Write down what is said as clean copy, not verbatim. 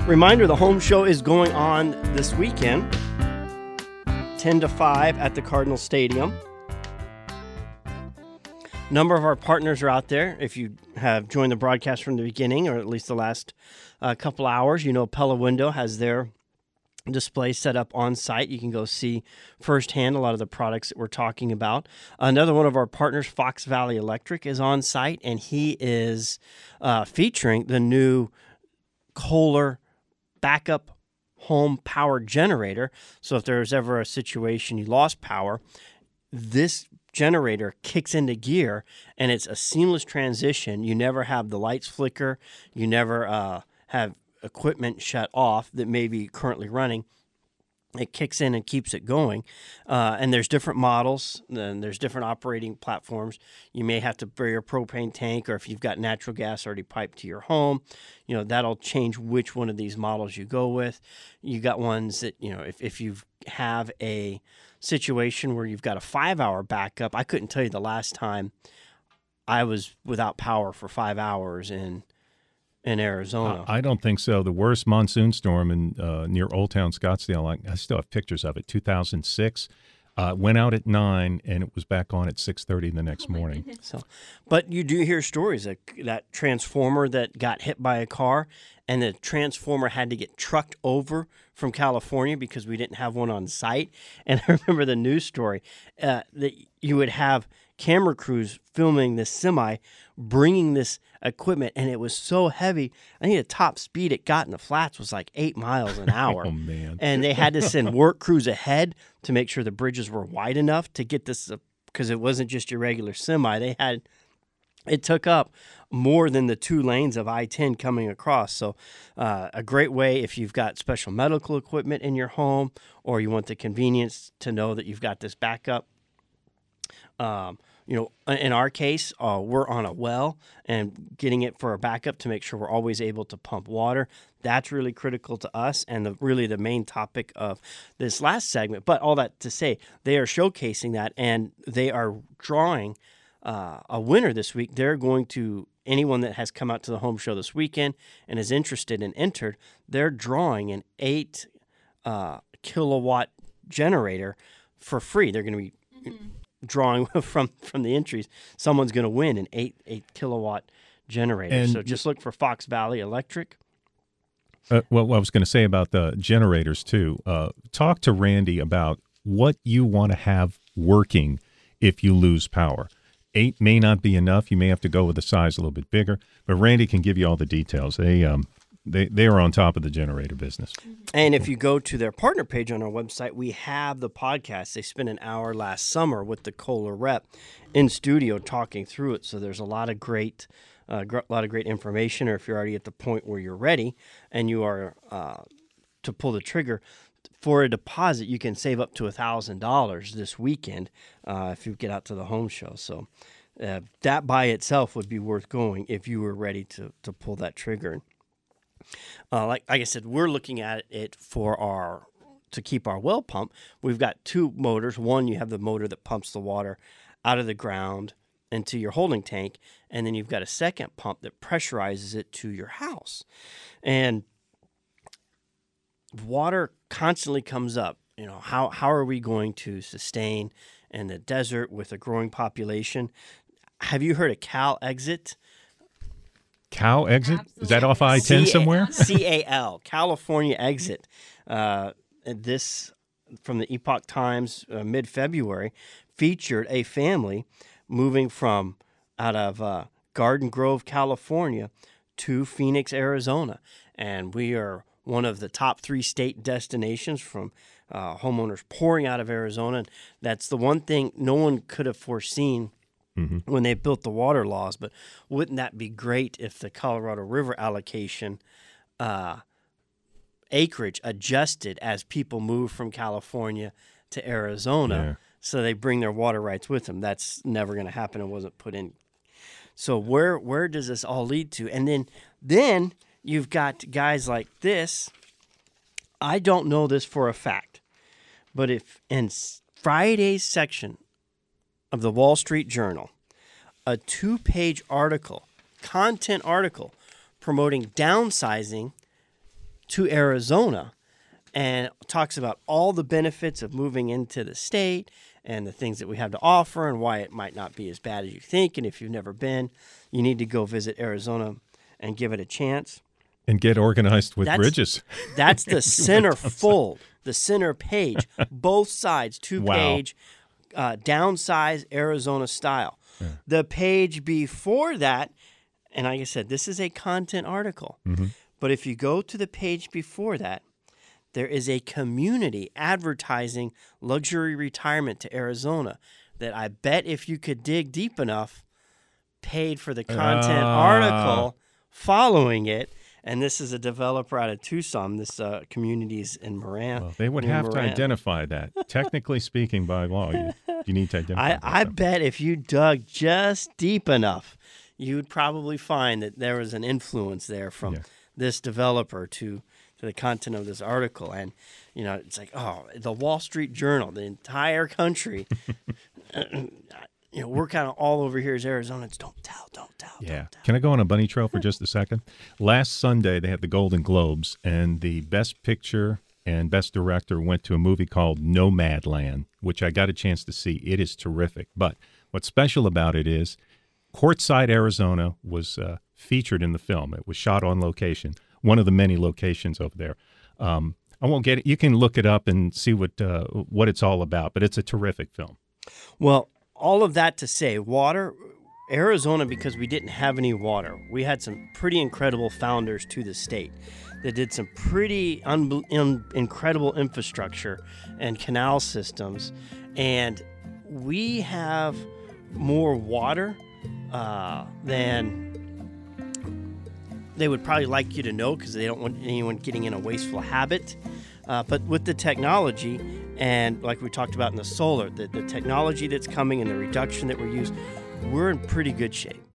Reminder, the home show is going on this weekend, 10 to 5 at the Cardinal Stadium. A number of our partners are out there. If you have joined the broadcast from the beginning, or at least the last couple hours, you know Pella Window has their display set up on site. You can go see firsthand a lot of the products that we're talking about. Another one of our partners, Fox Valley Electric, is on site, and he is featuring the new Kohler backup home power generator. So if there's ever a situation you lost power, this generator kicks into gear, and it's a seamless transition. You never have the lights flicker. You never have equipment shut off that may be currently running. It kicks in and keeps it going. And there's different models, and there's different operating platforms. You may have to bring your propane tank, or if you've got natural gas already piped to your home, you know, that'll change which one of these models you go with. You got ones that, you know, if you have a situation where you've got a 5-hour backup, I couldn't tell you the last time I was without power for 5 hours in Arizona. I don't think so. The worst monsoon storm in near Old Town Scottsdale, I still have pictures of it, 2006, went out at 9, and it was back on at 6:30 the next morning. So, but you do hear stories like that transformer that got hit by a car, and the transformer had to get trucked over from California because we didn't have one on site. And I remember the news story that you would have camera crews filming this semi bringing this equipment, and it was so heavy. I think the top speed it got in the flats was like 8 miles an hour. Oh, man. And they had to send work crews ahead to make sure the bridges were wide enough to get this, because it wasn't just your regular semi. It took up more than the 2 lanes of I-10 coming across. So a great way if you've got special medical equipment in your home, or you want the convenience to know that you've got this backup. You know, in our case, we're on a well, and getting it for a backup to make sure we're always able to pump water. That's really critical to us, and really the main topic of this last segment. But all that to say, they are showcasing that, and they are drawing a winner this week. They're going to, anyone that has come out to the home show this weekend and is interested and entered, they're drawing an 8 kilowatt generator for free. They're going to be drawing from the entries. Someone's going to win an 8 kilowatt generator. And so just look for Fox Valley Electric. Well, I was going to say about the generators too. Talk to Randy about what you want to have working if you lose power. 8 may not be enough. You may have to go with a size a little bit bigger, but Randy can give you all the details. They are on top of the generator business. And if you go to their partner page on our website, we have the podcast. They spent an hour last summer with the Kohler rep in studio talking through it. So there's a lot of great information. Or if you're already at the point where you're ready and you are to pull the trigger for a deposit, you can save up to $1,000 this weekend if you get out to the home show. So that by itself would be worth going if you were ready to pull that trigger. Like I said, we're looking at it to keep our well pump. We've got 2 motors. One, you have the motor that pumps the water out of the ground into your holding tank, and then you've got a second pump that pressurizes it to your house. And water constantly comes up. You know, how are we going to sustain in the desert with a growing population? Have you heard of Cal Exit? Cal Exit? Absolutely. Is that off I-10 somewhere? CAL, California Exit. This, from the Epoch Times, mid-February, featured a family moving from out of Garden Grove, California, to Phoenix, Arizona. And we are one of the top 3 state destinations from homeowners pouring out of Arizona. And that's the one thing no one could have foreseen when they built the water laws. But wouldn't that be great if the Colorado River allocation acreage adjusted as people move from California to Arizona? Yeah. So they bring their water rights with them. That's never going to happen. It wasn't put in. So where does this all lead to? And then you've got guys like this. I don't know this for a fact, but if in Friday's section of the Wall Street Journal, a 2-page article, content article, promoting downsizing to Arizona and talks about all the benefits of moving into the state and the things that we have to offer and why it might not be as bad as you think. And if you've never been, you need to go visit Arizona and give it a chance. And get organized with bridges. That's the centerfold, the center page, both sides, two-page, downsize Arizona style. Yeah. The page before that, and like I said, this is a content article, but if you go to the page before that, there is a community advertising luxury retirement to Arizona that I bet if you could dig deep enough, paid for the content article following it. And this is a developer out of Tucson. This community's in Moran. Well, they would have to identify that. Technically speaking, by law, you need to identify that. I bet if you dug just deep enough, you would probably find that there was an influence there from this developer to the content of this article. And, you know, it's like, oh, the Wall Street Journal, the entire country, you know, we're kind of all over here as Arizonans. Don't tell. Yeah. Don't tell. Can I go on a bunny trail for just a second? Last Sunday, they had the Golden Globes, and the Best Picture and Best Director went to a movie called Nomadland, which I got a chance to see. It is terrific. But what's special about it is Quartzsite, Arizona was featured in the film. It was shot on location, one of the many locations over there. I won't get it. You can look it up and see what it's all about, but it's a terrific film. Well, all of that to say, water, Arizona, because we didn't have any water, we had some pretty incredible founders to the state that did some pretty incredible infrastructure and canal systems. And we have more water than they would probably like you to know because they don't want anyone getting in a wasteful habit. But with the technology, and like we talked about in the solar, the technology that's coming and the reduction that we're using, we're in pretty good shape.